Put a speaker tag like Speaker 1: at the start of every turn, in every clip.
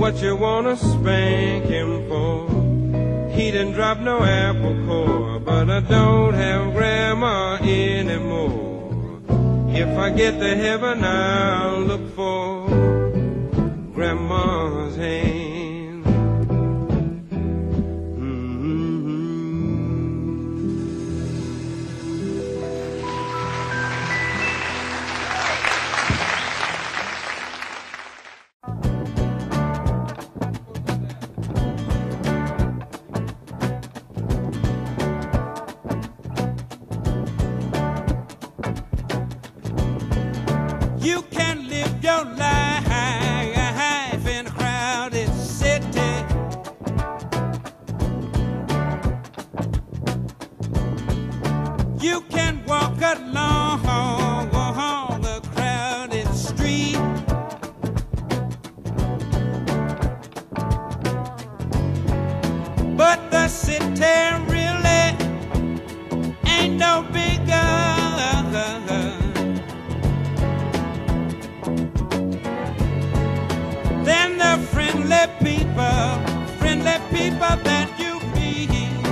Speaker 1: what you wanna spank him for? He didn't drop no apple core, but I don't have grandma anymore. If I get to heaven, I'll look for grandma's hand.
Speaker 2: You can live your life in a crowded city. You can walk along a crowded street. But the city really ain't no bigger than the friendly people that you meet.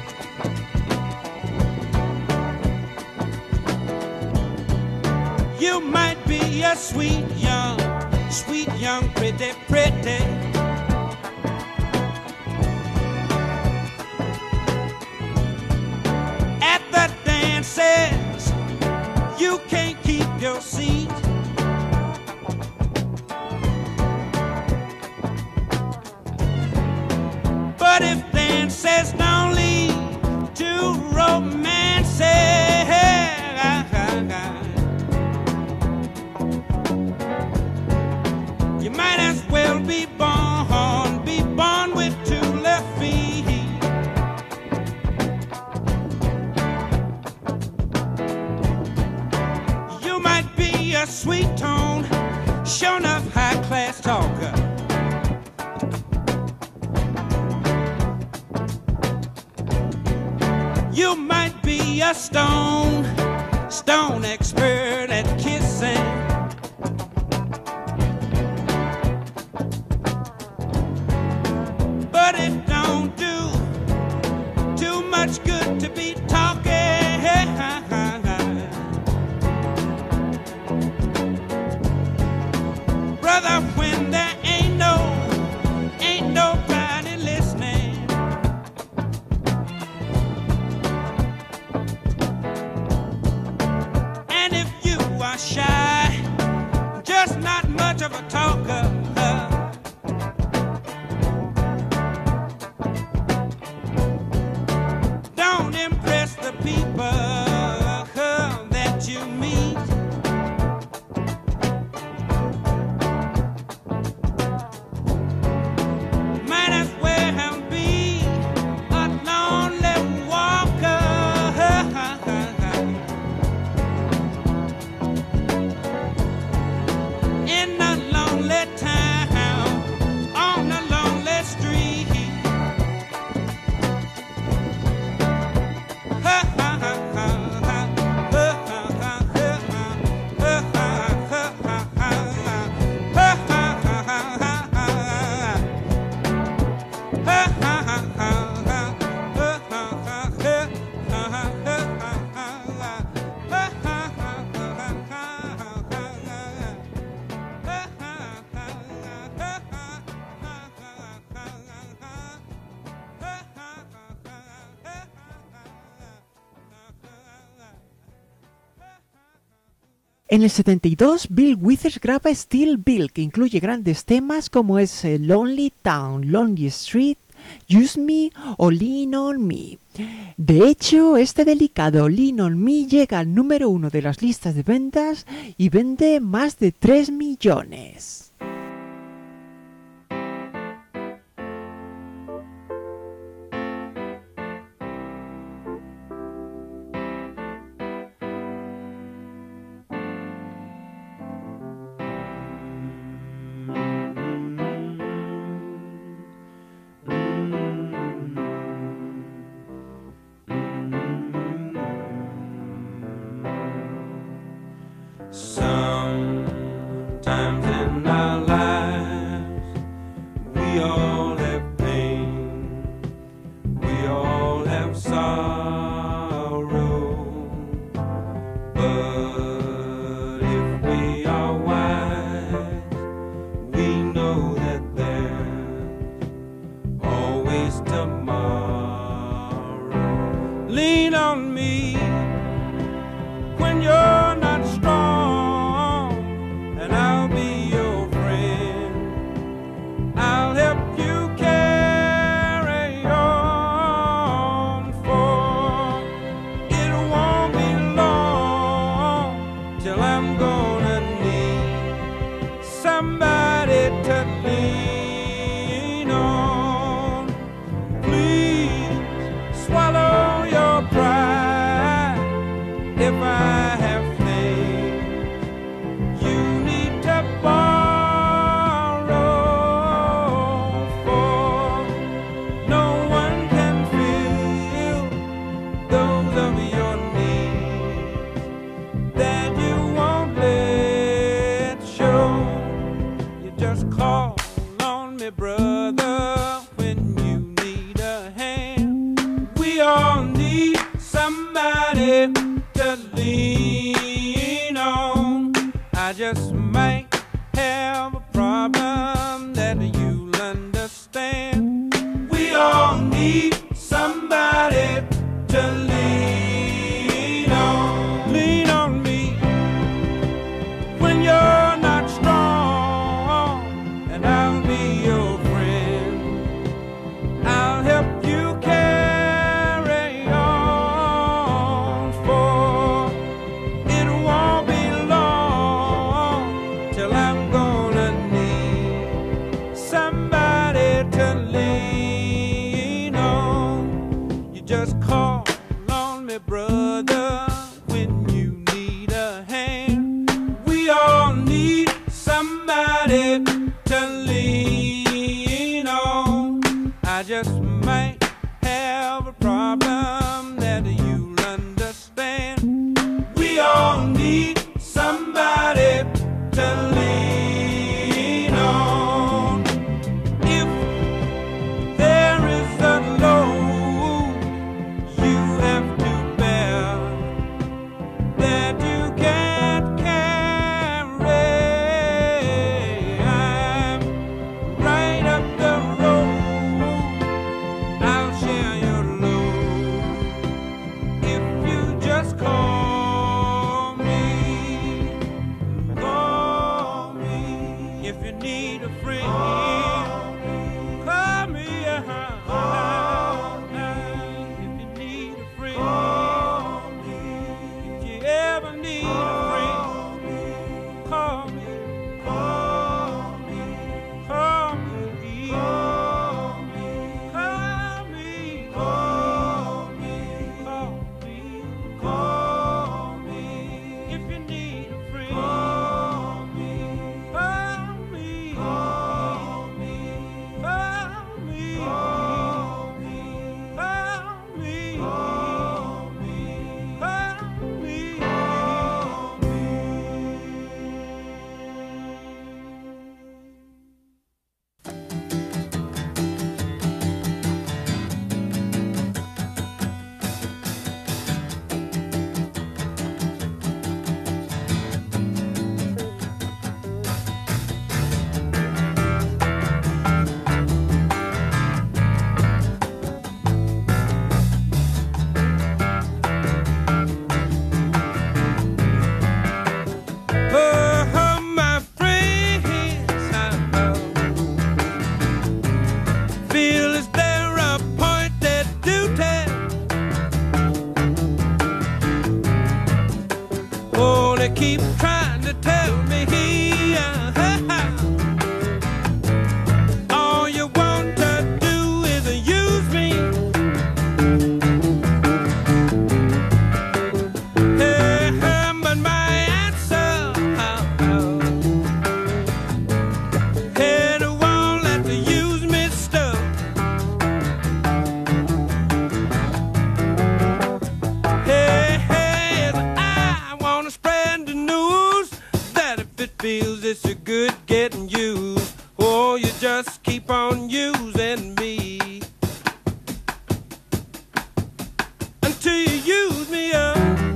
Speaker 2: You might be a sweet young, pretty. At the dances, you can't keep your seat. But if dances don't lead to romance, you might as well be born with two left feet. You might be a sweet tone, sure enough high class talker. You might be a stone expert at kissing. But it don't do too much good to be talking. Brother, when there ain't nobody listening. And if you are shy, just not much of a talker, don't impress the people that you meet. Might as well be a lonely walker in a lonely town, on a lonely street.
Speaker 3: En el 72, Bill Withers graba Still Bill, que incluye grandes temas como es Lonely Town, Lonely Street, Use Me o Lean on Me. De hecho, este delicado Lean on Me llega al número 1 de las listas de ventas y vende más de 3 millones.
Speaker 1: Sometimes in our
Speaker 2: We all have pain, we all have sorrow, but if we are wise, we know that there's always tomorrow. Lean on me when you're not strong, and I'll be your friend. I'll help you carry on, for it won't be long till I'm gonna need somebody to lean on. Please swallow your pride if I have things you need to borrow, for no one can fill those of your needs that you won't let show. You just call on me, brother, when you need a hand. We all need somebody to lean on. I just might have a problem that you'll understand. We all need somebody to lean on. Lean on me when you're not strong, and I'll be your friend. I'll help you carry on, for it won't be long till I'm gonna need somebody to lean on. You just call on me, brother, when you need a hand. We all need somebody to lean just keep on using me until you use me up.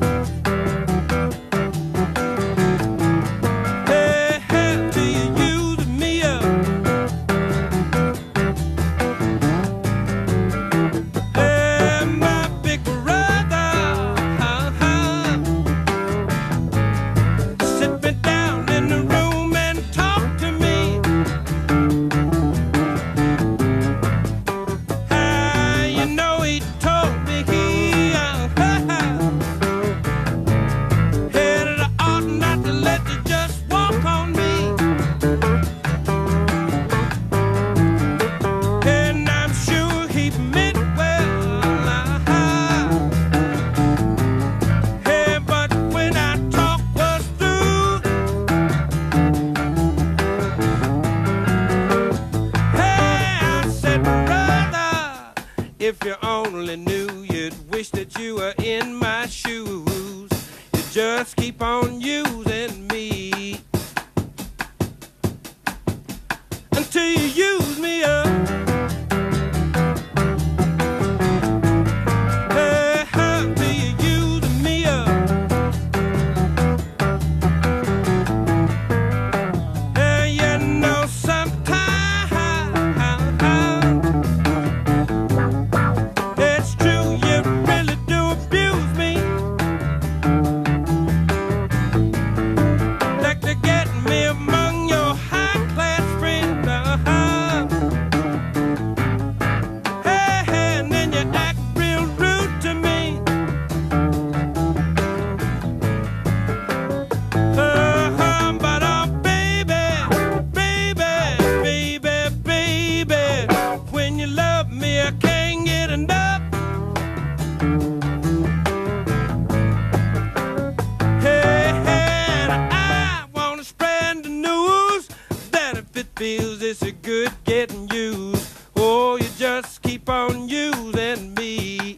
Speaker 2: If you only knew, you'd wish that you were in my shoes. You just keep on using me until you use me up. Hey, until you use me up. Hey, you know sometimes it's true, you really do abuse me. Like to get me among your high-class friends. Hey, hey, and then you act real rude to me. But baby, when you love me, I can't get enough. Feels it's a good getting used. Oh, you just keep on using me.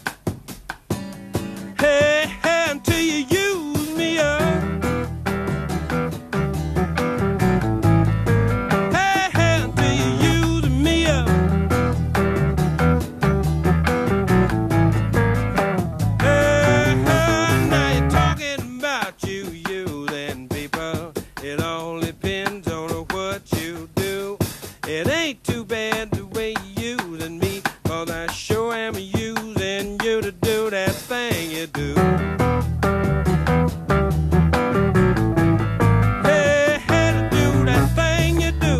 Speaker 2: Hey, hey, until you use me up. Hey, hey, until you use me up. Hey, hey, now you're talking about you using people. It all depends on what you do. It ain't too bad the way you using me, 'cause I sure am using you to do that thing you do. Hey, hey, to do that thing you do.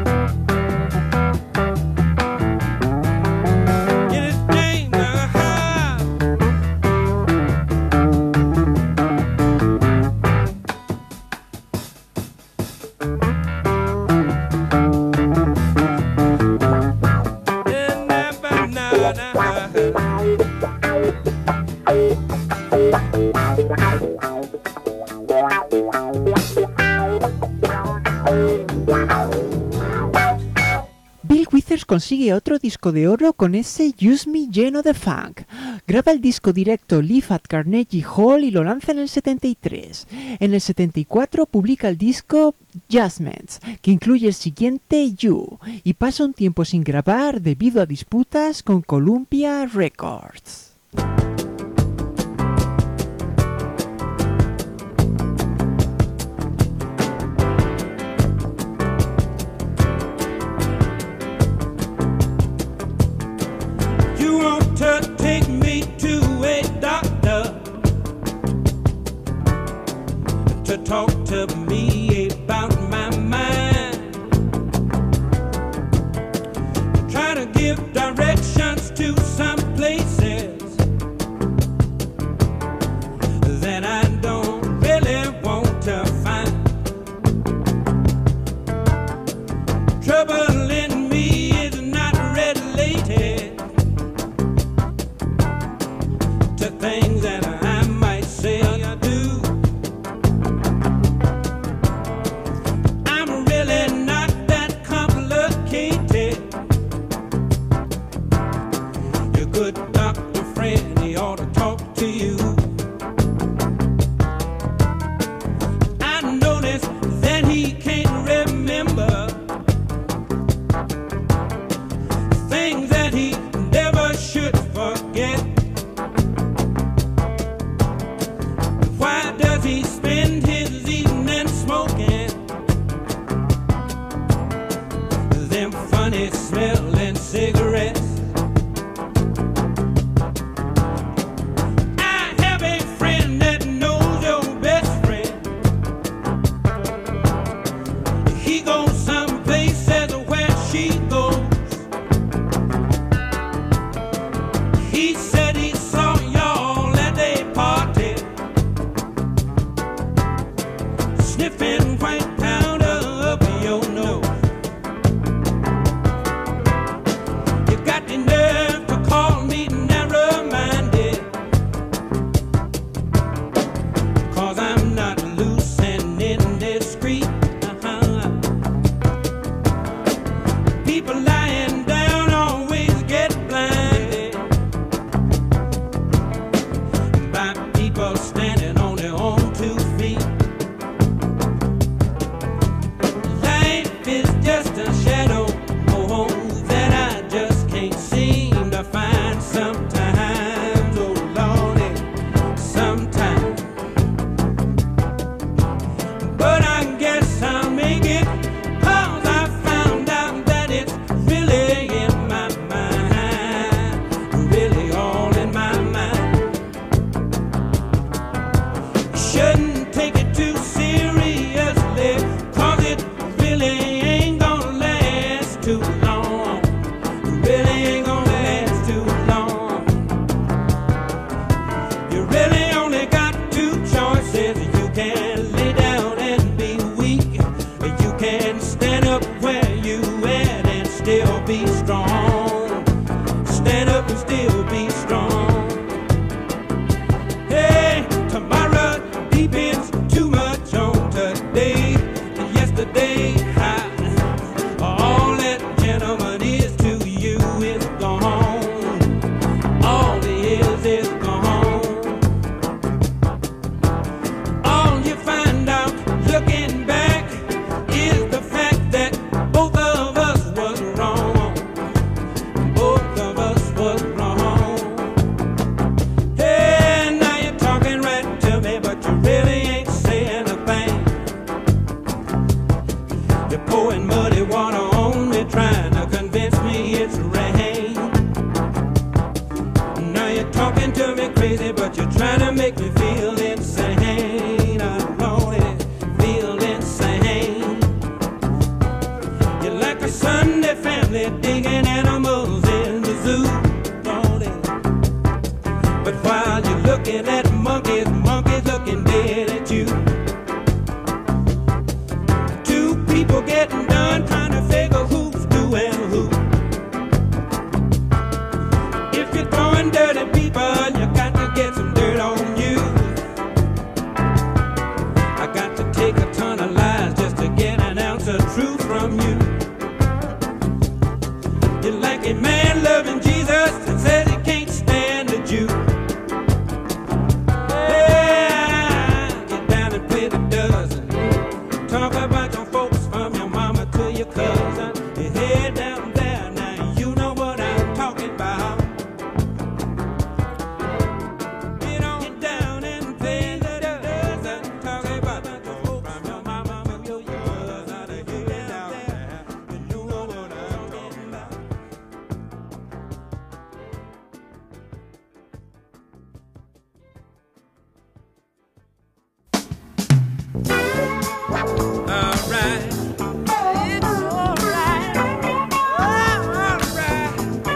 Speaker 2: Get it dang high.
Speaker 3: Bill Withers consigue otro disco de oro con ese Use Me lleno de funk. Graba el disco directo Live at Carnegie Hall y lo lanza en el 73. En el 74 publica el disco Judgments, que incluye el siguiente You, y pasa un tiempo sin grabar debido a disputas con Columbia Records.
Speaker 2: You want to take me to a doctor to talk to me about my mind, try to give directions to some places that I don't really want to find. Trouble in me is not related to things that I might say or do. I'm really not that complicated. You funny smelling cigarettes. I have a friend that knows your best friend. He goes some places where she goes. He said he saw y'all at a party, sniffing white powder up your nose. You got the nerve to call me narrow-minded, 'cause I'm not loose and indiscreet. People lying down always get blinded by people standing on their own 2 feet. Life is just a shadow that I just can't seem to find sometimes. Oh Lordy, sometimes. But I guess I'll make it, 'cause I found out that it's really in my mind, really all in my mind. Shouldn't take it too seriously, 'cause it really ain't gonna last too long. Really ain't gonna last too long. You really only got 2 choices. You can lay down and be weak, or you can stand up where you at and still be strong. Stand up and still be strong. Hey, tomorrow depends too much on today. And yesterday, all that gentleman is to you is gone. All he is gone. All you find out looking back is the fact that both of us was wrong. Both of us was wrong. Hey, now you're talking right to me, but you really ain't saying a thing. You're pouring muddy water on me, trying to convince me it's rain. Now you're talking to me crazy, but you're trying to make me feel insane. I don't feel insane. You're like a Sunday family digging animals in the zoo, don't it? But while you're looking at monkeys, monkeys looking dead at you. 2 people getting done trying to figure who's doing who. If you're throwing dirty people, you got to get some dirt on you. I got to take a ton of lies just to get an ounce of truth from you. You're like a man loving Jesus and says he can't stand a Jew. Yeah, get down and play the dozen. Talk about your folks from your mama to your cousin. You head down there, now you know what I'm talking about. Get on down and play the dozen. Talk about your folks from your mama to your cousin. You head down there, you know what I'm talking about. All right. It's all right. All right.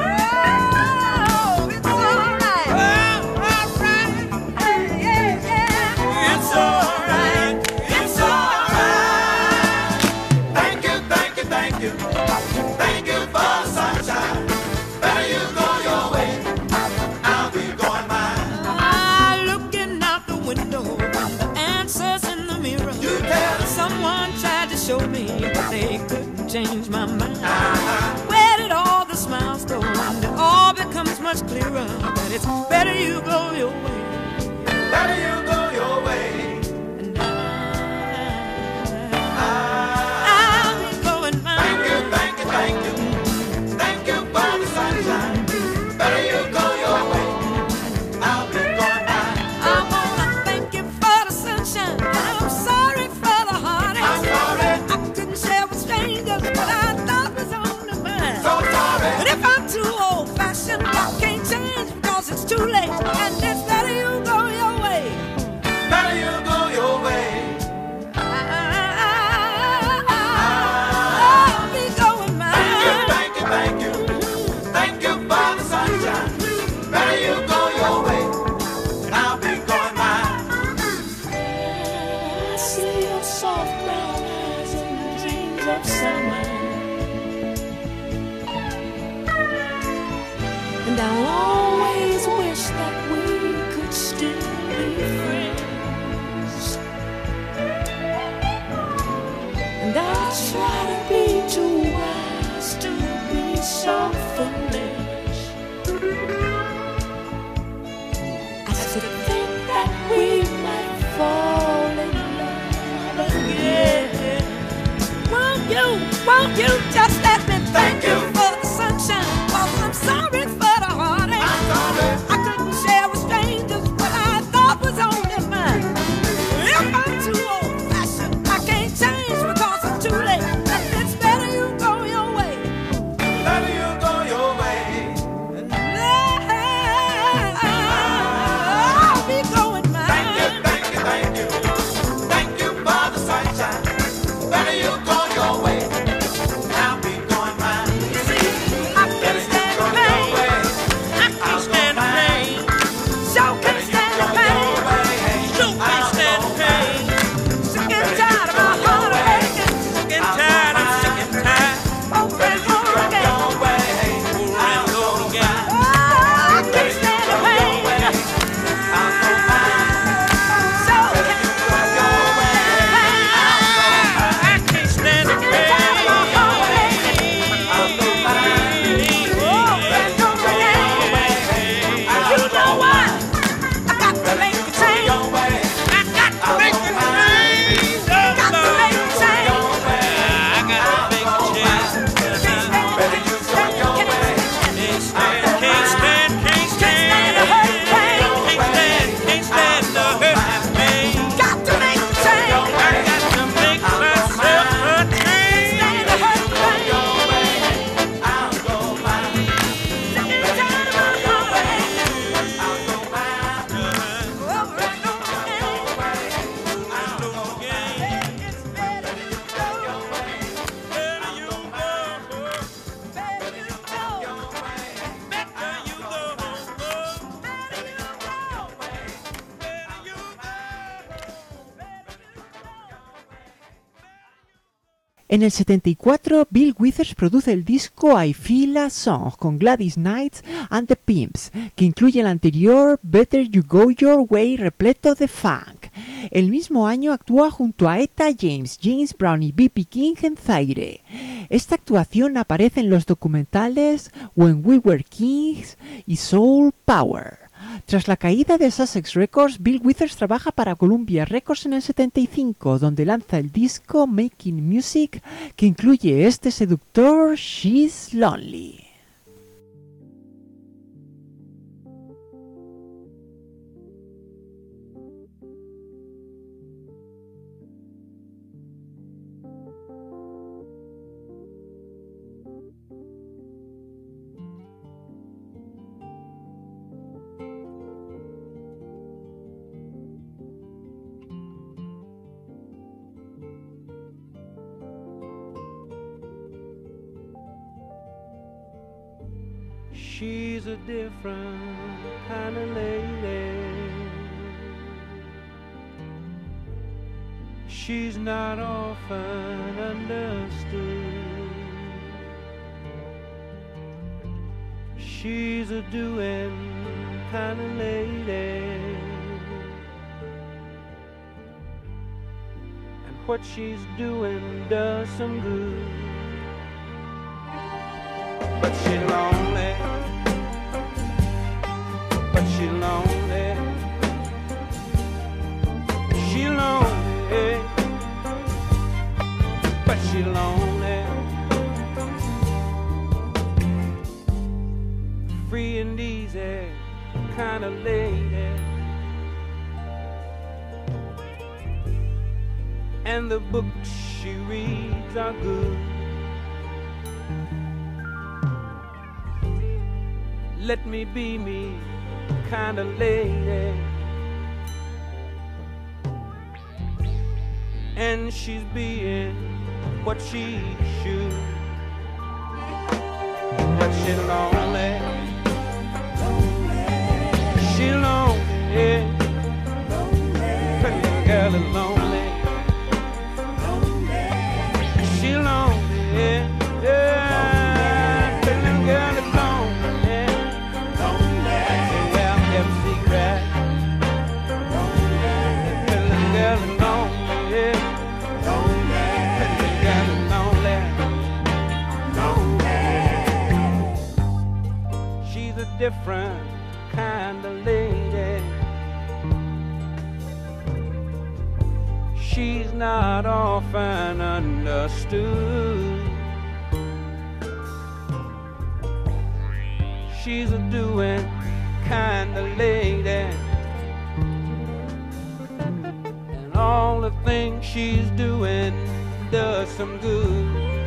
Speaker 4: Oh, it's all right.
Speaker 2: All right.
Speaker 4: Yeah, yeah.
Speaker 2: It's all right. It's all right.
Speaker 5: Thank you, thank you, thank you. Thank you for the sunshine. Better you go your way, I'll be going mine.
Speaker 4: Looking out the window, the answers in the mirror.
Speaker 5: You tell
Speaker 4: Someone tried to show me, but they couldn't change my mind.
Speaker 5: uh-huh.
Speaker 4: Where did all the smiles go? And it all becomes much clearer that it's better you go your way.
Speaker 5: Better you go your way.
Speaker 4: And
Speaker 5: Ah.
Speaker 4: I'll be going mine.
Speaker 5: Thank you, thank you, thank you. Thank you for the sunshine. Better you go your way, I'll be going mine.
Speaker 4: I wanna thank you for the sunshine. I'm sorry for the heartache.
Speaker 5: I'm sorry.
Speaker 4: I couldn't share with strangers what I thought was on the mind. And I always wish that we could still be friends. And I try to be too wise to be so foolish as to think that we might fall in love again. Won't you just let me thank you for the sunshine? 'Cause I'm sorry for the heartache. I couldn't share with strangers what I thought was only mine. If I'm too old-fashioned, I can't change because it's too late. And it's better you go your way.
Speaker 5: Better you go your way.
Speaker 4: And I'll be going mine.
Speaker 5: Thank you, thank you, thank you. Thank you for the sunshine. Better you go your way. I'll be going mine.
Speaker 4: You see, I can't stand the pain. I can't stand the pain. So can't stand the pain. So can't stand the pain. Sick and tired of my heart aching. Sick and tired, I'm sick and tired. Over and over again. Over and over again. Oh, I can't stand the pain. So can't stand the pain. I can't stand the pain. You know what? I got to make a change. I got to make a change. Got to make a change. I got to make a change.
Speaker 5: Better you go your way.
Speaker 2: Can't stand
Speaker 4: the hurt and pain.
Speaker 2: Can't stand the hurt and pain.
Speaker 4: Got to make a change.
Speaker 2: I got to make myself a change.
Speaker 4: Stand the hurt and pain.
Speaker 5: I'll go mine.
Speaker 4: Sick and tired of my heart aching.
Speaker 5: I'll go mine.
Speaker 4: Over and over again. It's better you go your way.
Speaker 2: Better you go,
Speaker 4: Better you go.
Speaker 2: better you go,
Speaker 4: Better you go.
Speaker 2: better you go.
Speaker 3: En el 74, Bill Withers produce el disco I Feel a Song con Gladys Knight and the Pimps, que incluye el anterior Better You Go Your Way repleto de funk. El mismo año actúa junto a Etta James, James Brown y B.B. King en Zaire. Esta actuación aparece en los documentales When We Were Kings y Soul Power. Tras la caída de Sussex Records, Bill Withers trabaja para Columbia Records en el 75, donde lanza el disco Making Music, que incluye este seductor She's Lonely.
Speaker 1: She's a different kind of lady. She's not often understood. She's a doing kind of lady. And what she's doing does some good. But she's lonely. But she's lonely. She's lonely. But she's lonely. Free and easy kind of lady. And the books she reads are good. Let me be me kind of lady. And she's being what she should. But she's lonely. She's lonely. Pretty girl is lonely. She's lonely. Yeah. Pretty girl is lonely.
Speaker 2: different kind of lady. She's not often understood. She's a doing kind of lady, and all the things she's doing does some good.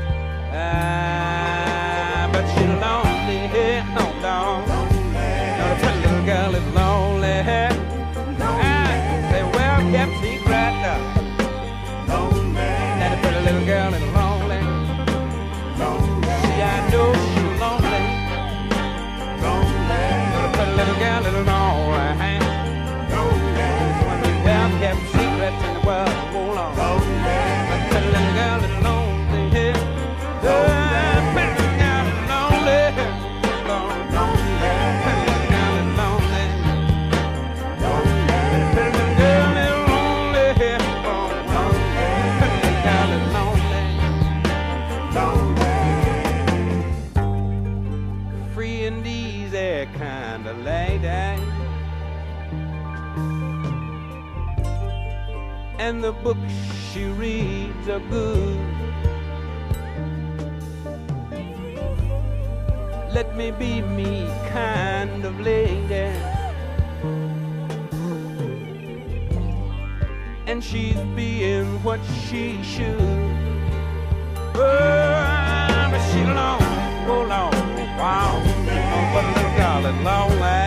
Speaker 2: But she's lonely, no dog. The pretty little girl is lonely. Say, well, kept secret. That the pretty little girl is lonely. See, I know she's lonely. The pretty little girl is lonely. Well, kept secrets in the world. Hold on. The pretty little girl is lonely. The pretty little girl is lonely. Free and easy kind of lady, and the books she reads are good. Let me be me kind of lady, and she's being what she should. But she's alone, oh Lord, wow. But the little girl is lonely.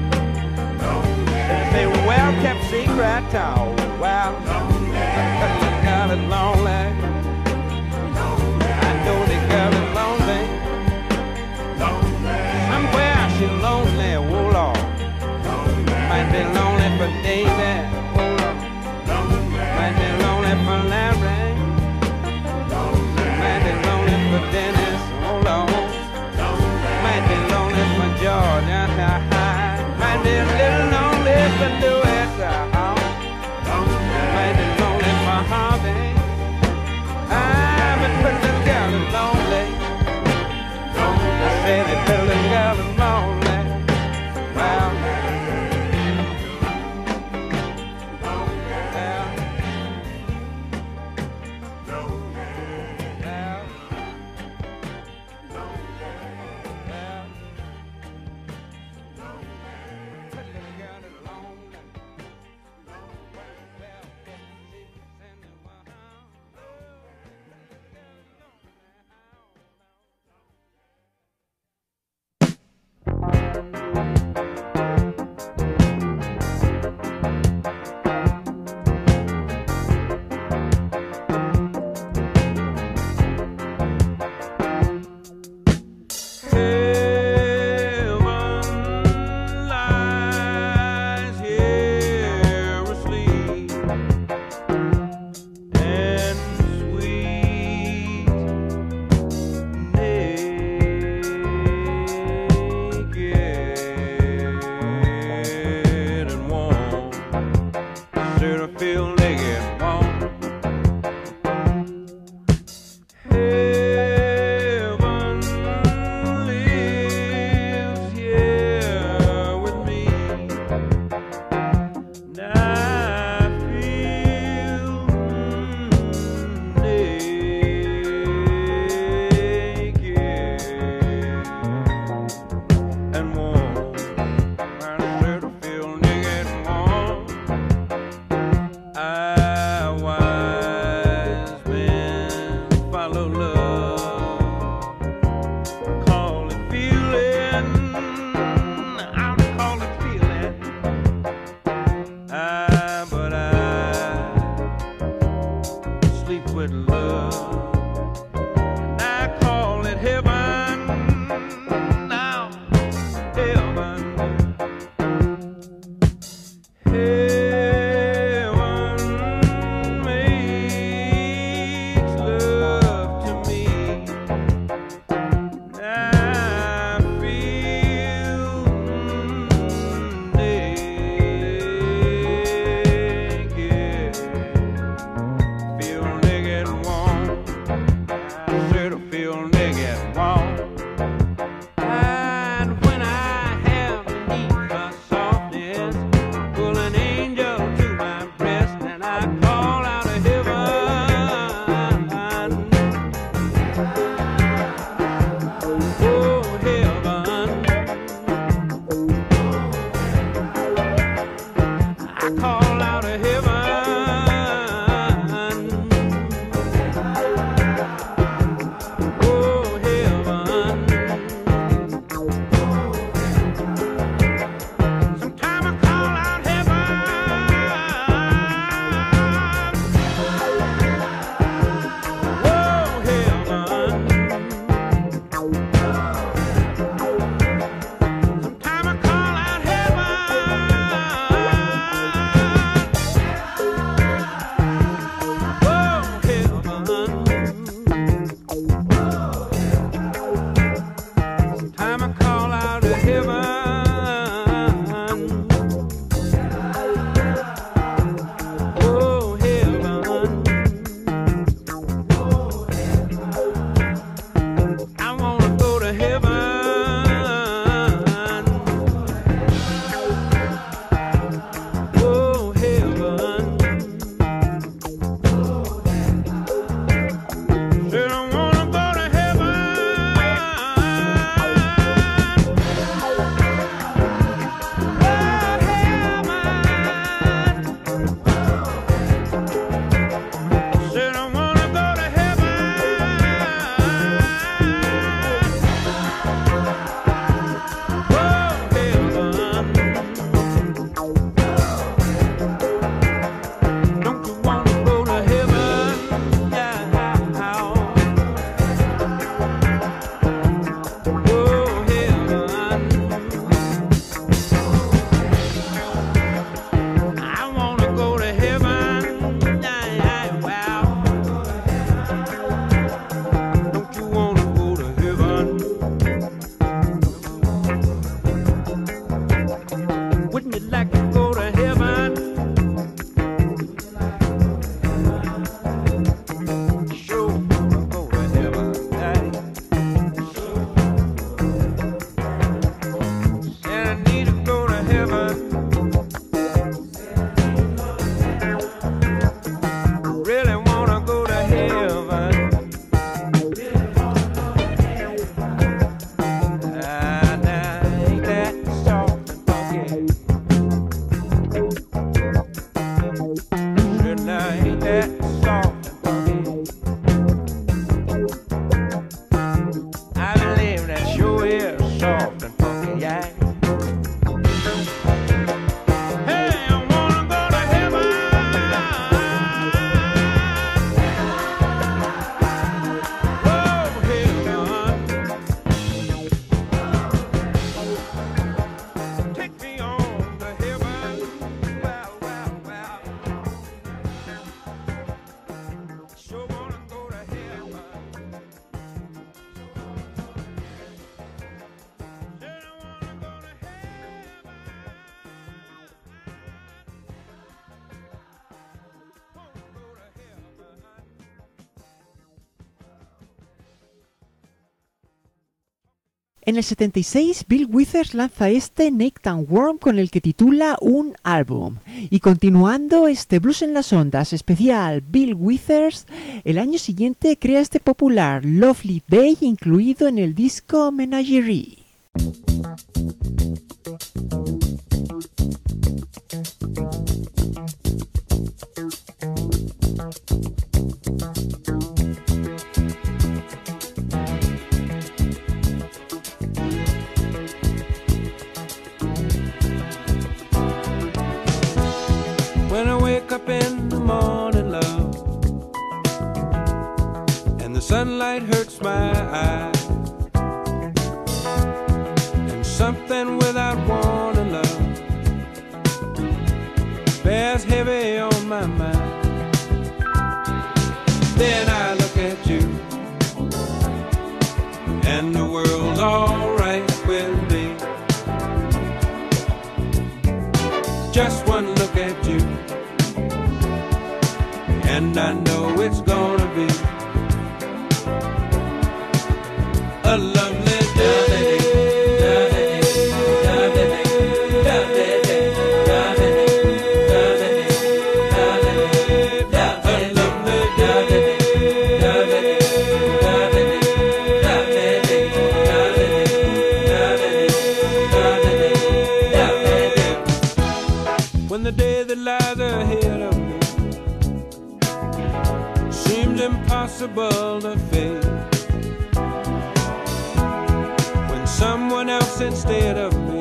Speaker 2: They say, well, kept secret, oh, well. The little girl is lonely. I know the girl is lonely. Somewhere she's lonely, oh Lord. Might be lonely for David, oh Lord. Might be lonely for Larry. Might be lonely for Dennis, oh Lord. Might be lonely for George, might be a little lonely for Louis, might be
Speaker 3: En el 76, Bill Withers lanza este Naked and Warm con el que titula un álbum. Y continuando este Blues en las Ondas especial Bill Withers, el año siguiente crea este popular Lovely Day incluido en el disco Menagerie.
Speaker 2: When I wake up in the morning, love, and the sunlight hurts my eyes, and something without warning, love, bears heavy on my mind. Then I look at you, and the world's alright with me. Just one look at you, and I know it's gonna be a lovely day. When the day that lies ahead of me seems impossible to face, when someone else instead of me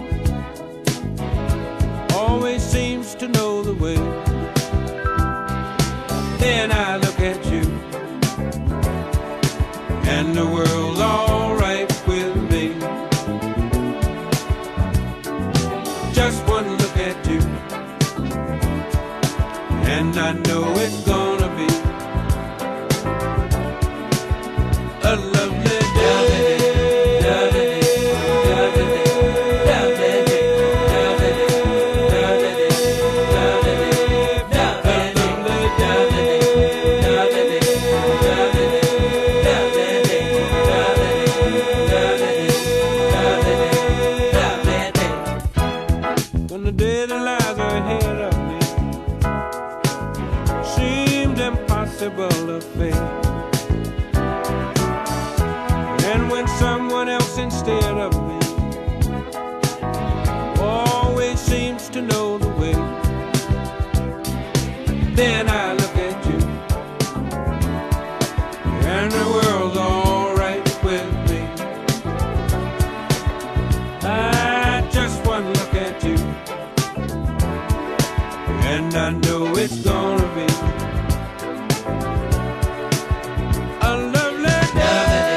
Speaker 2: always seems to know the way, then I look at you, and the world's alright with me. Just one look at you, and I know it's gonna be a lovely day. When the day that lies ahead of me seemed impossible to face, and when someone else instead of me always seems to know the way, then I look at you, and the world's alright with me. I just one look at you, and I know it's gonna be a lovely day.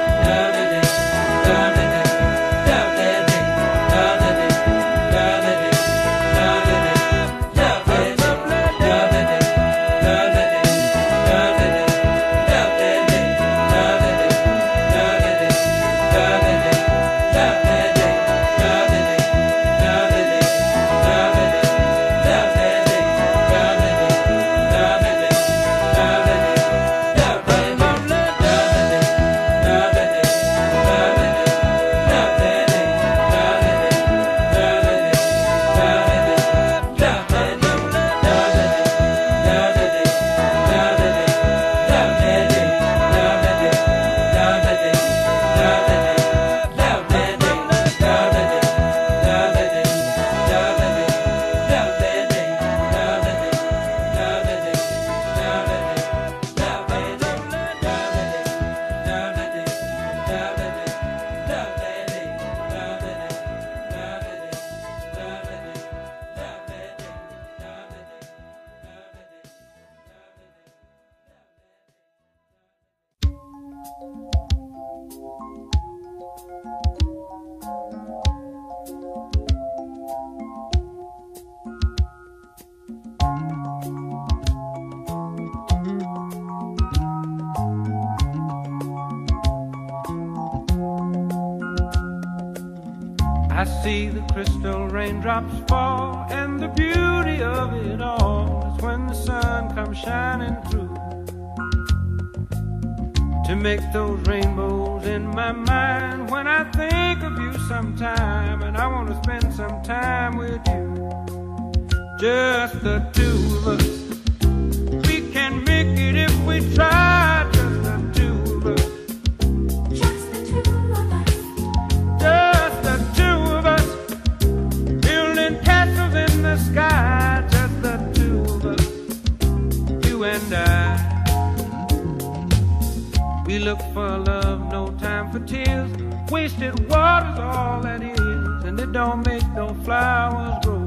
Speaker 2: I see the crystal raindrops fall, and the beauty of it all is when the sun comes shining through. to make those rainbows in my mind when I think of you sometime, and I want to spend some time with you, just the two of us. We can make it if we try, just the two of us.
Speaker 4: Just the two of us.
Speaker 2: Just the two of us, building castles in the sky, just the two of us, you and I. We look for love, no time for tears. Wasted water's all that is, and it don't make no flowers grow.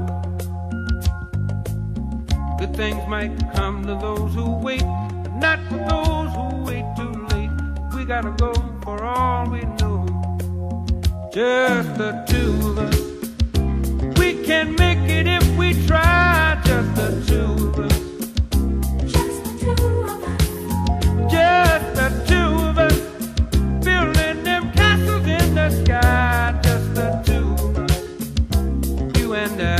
Speaker 2: Good things might come to those who wait, but not for those who wait too late. We gotta go for all we know, just the two of us. We can make it if we try, just the two of us.
Speaker 4: Just the two of us.
Speaker 2: Just the two of us, building them castles in the sky, just the two of us, you and I.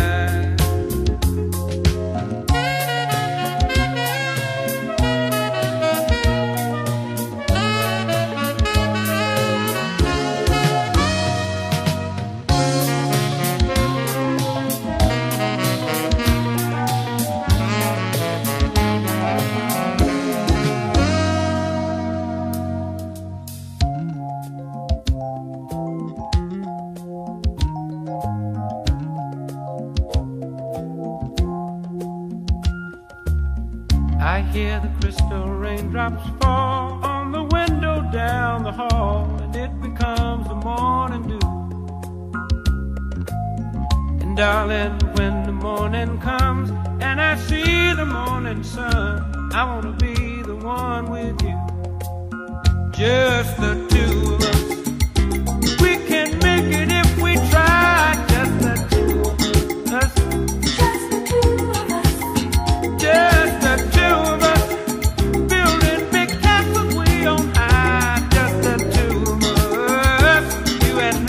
Speaker 2: I hear the crystal raindrops fall on the window down the hall, and it becomes the morning dew. And darling, when the morning comes and I see the morning sun, I want to be the one with you, just the two of us. We can make it if we try, just the two of us.
Speaker 4: Just the two of us.
Speaker 2: Just the two of us, building big castles way on high. Just the two of us, you and I.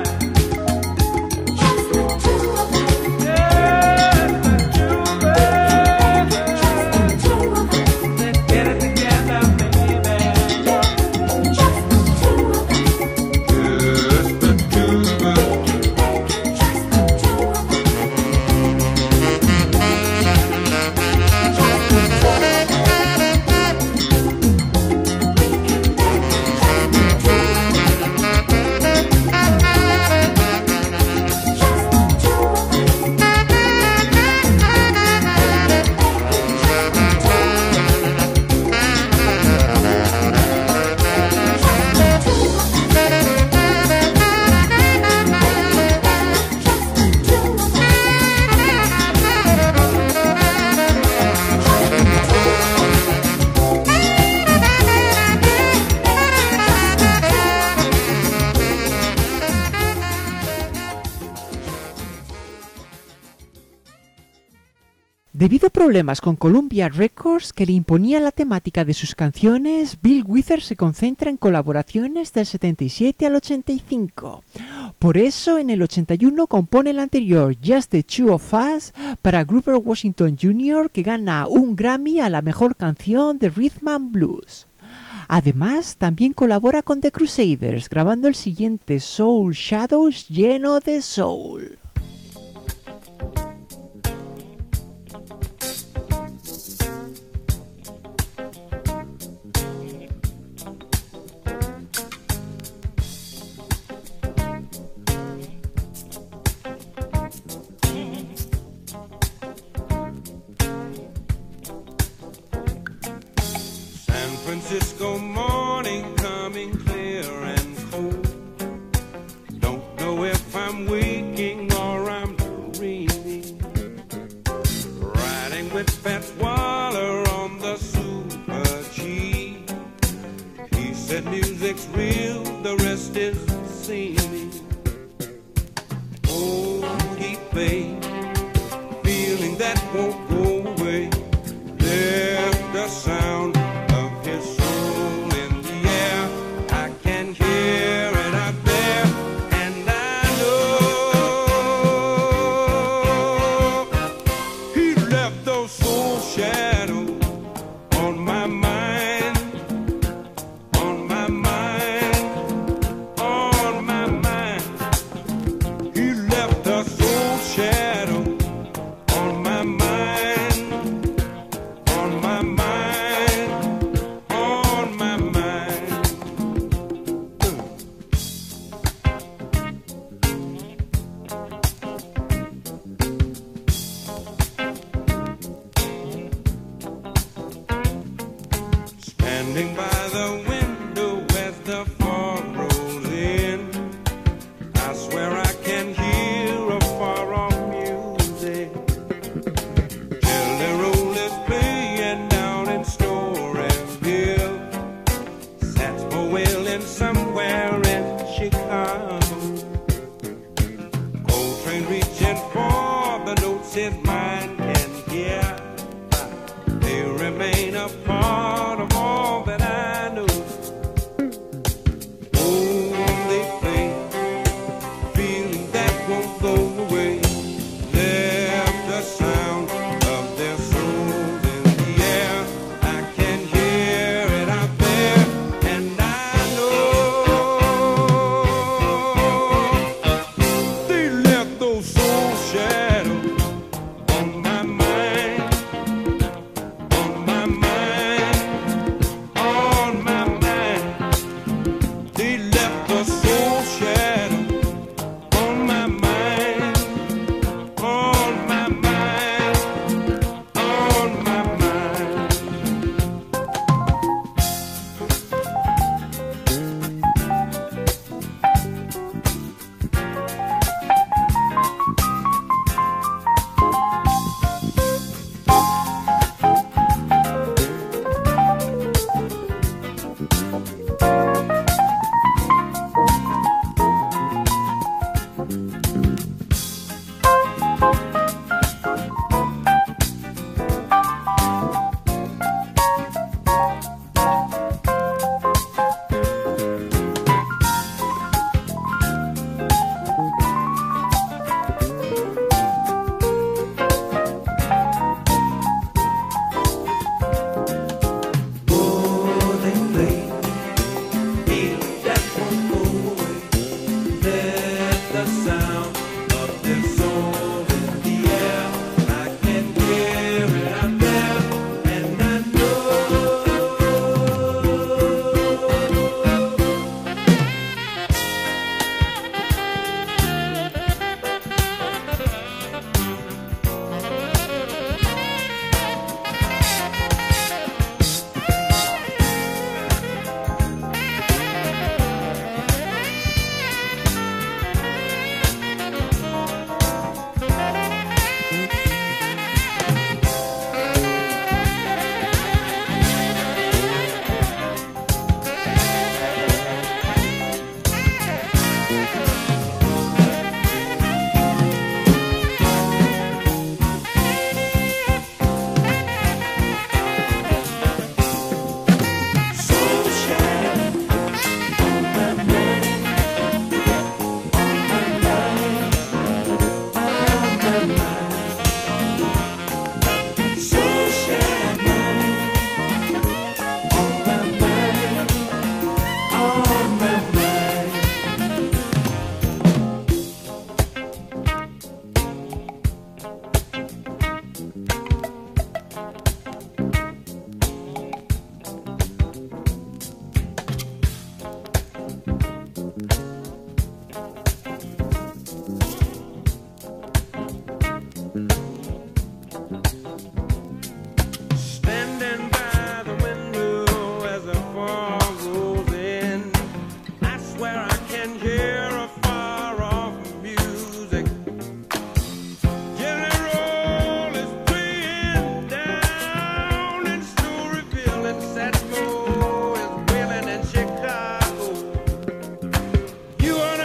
Speaker 4: Just the two of us.
Speaker 2: Just the two of us.
Speaker 4: Just the two of us.
Speaker 2: Let's get it together, baby.
Speaker 4: Just the two of us.
Speaker 2: Just the two of us.
Speaker 4: Just the two of us.
Speaker 3: Debido a problemas con Columbia Records que le imponían la temática de sus canciones, Bill Withers se concentra en colaboraciones del 77 al 85. Por eso, en el 81 compone el anterior Just the Two of Us para Grover Washington Jr., que gana un Grammy a la mejor canción de Rhythm and Blues. Además, también colabora con The Crusaders, grabando el siguiente Soul Shadows lleno de soul.
Speaker 2: San Francisco morning coming clear and cold. Don't know if I'm waking or I'm dreaming. Riding with Fats Waller on the Super G. He said music's real, the rest is seeming. Oh, he played, feeling that won't go away. Left the sound of his soul in the air. I can hear it out there, and I know he left those soul shadows on my mind, on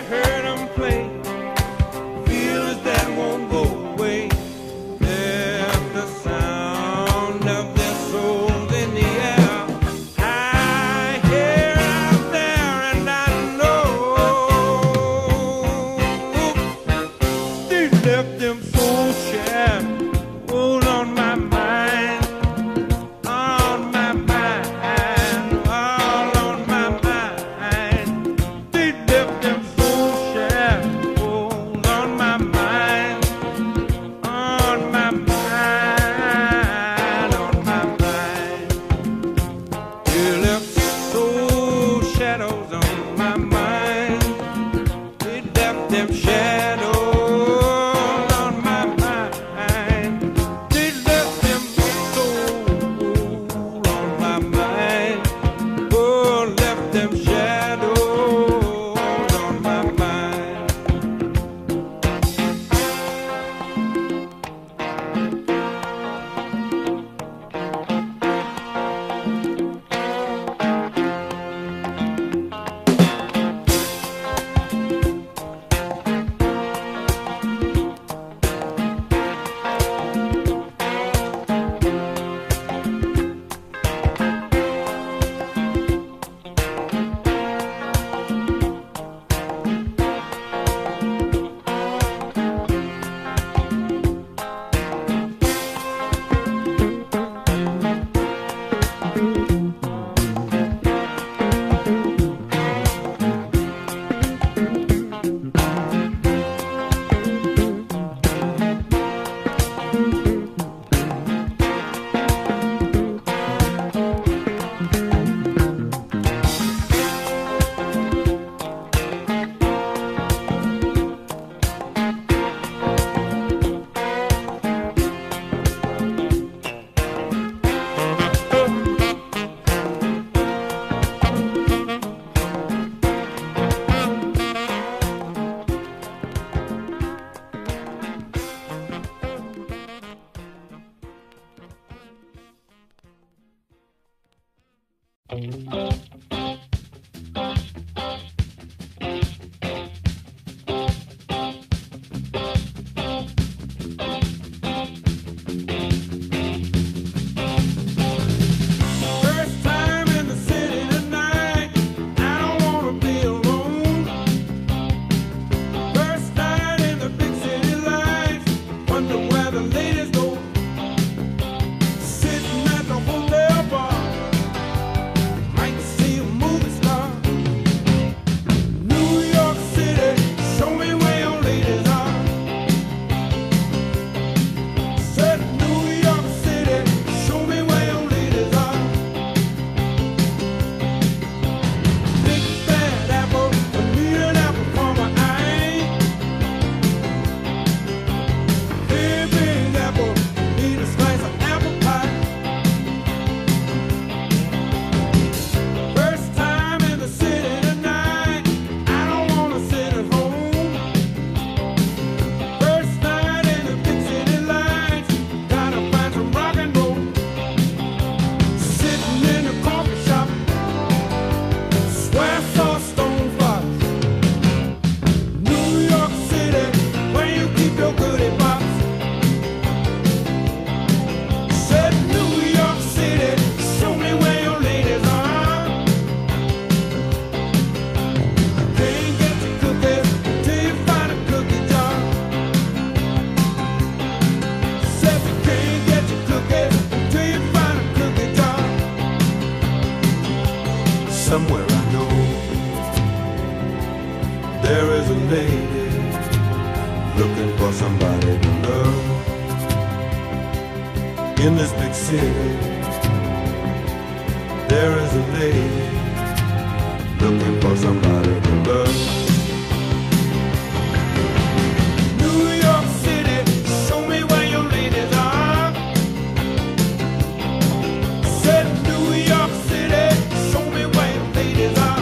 Speaker 2: heard them play. Feels that won't go away. There's the sound of their souls in the air. I hear out there and I know they left them soul shadows on my mind. On my mind, all on my mind. They left them soul shadows on my mind. On my mind, on my mind. They left soul shadows on my mind. They left them shadows on my mind. They left them soul on my mind. Oh, left them shadows on my mind. First time in the city tonight, I don't wanna be alone. First night in the big city lights, wonder where the ladies go. Sitting at the hotel bar, might see a movie star. New York City, show me where your ladies are. Said New York City, show me where your ladies are. Big bad apple, I need an apple for my eye. Hey, big apple, need a slice of apple pie. First time in the city tonight, I don't wanna sit at home. First night in the big city lights, gotta find some rock and roll. Sitting in the coffee shop, swear I saw Stone Fox. New York City, where you keep your goodie box. Said New York City, show me where your ladies are. Can't get your cookies till you find a cookie jar. Said you can't get your cookies till you find a cookie jar. Somewhere I know there is a lady looking for somebody to love. In this big city, there is a lady looking for somebody to love. New York City, show me where your ladies are. Said New York City, show me where your ladies are.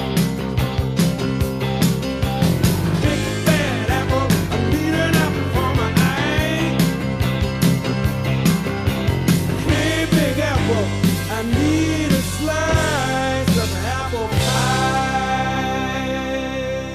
Speaker 2: Big bad apple, I need an apple for my eye. Hey, big apple, I need a slice of apple pie.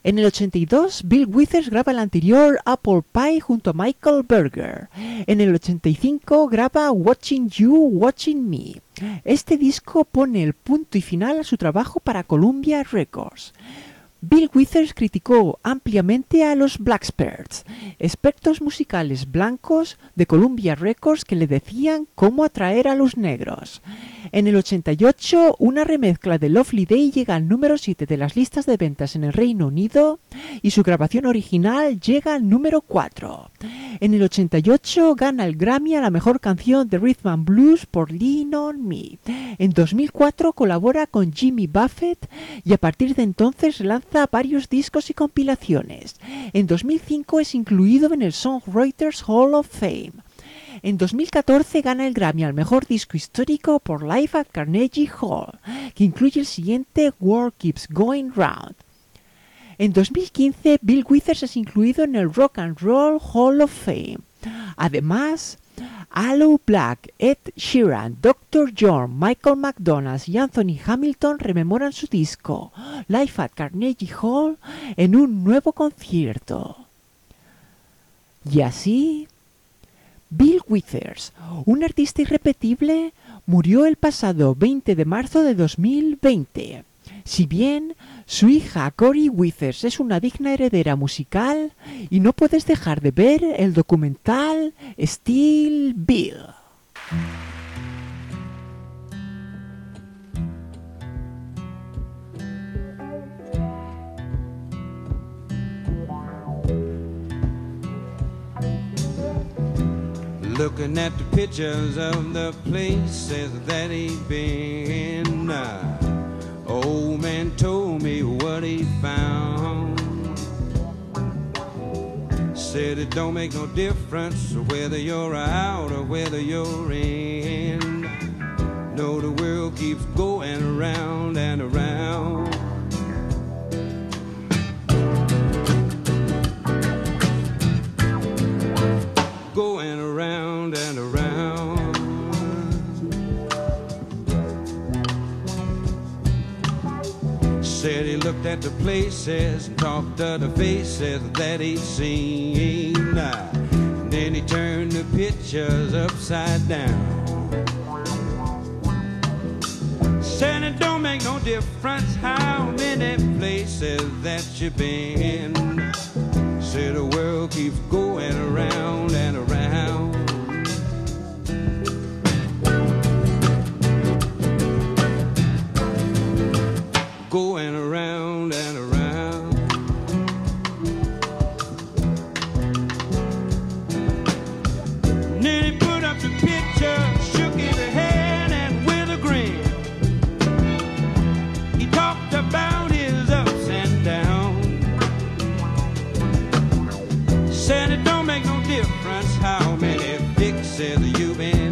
Speaker 3: En el 82, Bill Withers graba el anterior Apple Pie junto a Michael Berger. En el 85 graba Watching You, Watching Me. Este disco pone el punto y final a su trabajo para Columbia Records. Bill Withers criticó ampliamente a los Blackspirits, expertos musicales blancos de Columbia Records que le decían cómo atraer a los negros. En el 88, una remezcla de Lovely Day llega al número 7 de las listas de ventas en el Reino Unido y su grabación original llega al número 4. En el 88 gana el Grammy a la mejor canción de Rhythm and Blues por Lean on Me. En 2004 colabora con Jimmy Buffett y a partir de entonces lanza varios discos y compilaciones. En 2005 es incluido en el Songwriters Hall of Fame. En 2014 gana el Grammy al mejor disco histórico por Live at Carnegie Hall, que incluye el siguiente World Keeps Going Round. En 2015 Bill Withers es incluido en el Rock and Roll Hall of Fame. Además, Aloe Black, Ed Sheeran, Dr. John, Michael McDonald y Anthony Hamilton rememoran su disco Live at Carnegie Hall en un nuevo concierto. Y así, Bill Withers, un artista irrepetible, murió el pasado 20 de marzo de 2020. Si bien su hija Corey Withers es una digna heredera musical y no puedes dejar de ver el documental Still Bill.
Speaker 2: Looking at the pictures of the places that he's been. Old man told me what he found. Said it don't make no difference whether you're out or whether you're in. No, the world keeps going around and around. Going around and around. Said he looked at the places and talked to the faces that he'd seen. And then he turned the pictures upside down. Said it don't make no difference how many places that you've been. Said the world keeps going around and around. Going around and around. And then he put up the picture, shook his head and with a grin he talked about his ups and downs. Said it don't make no difference how many fixes you've been.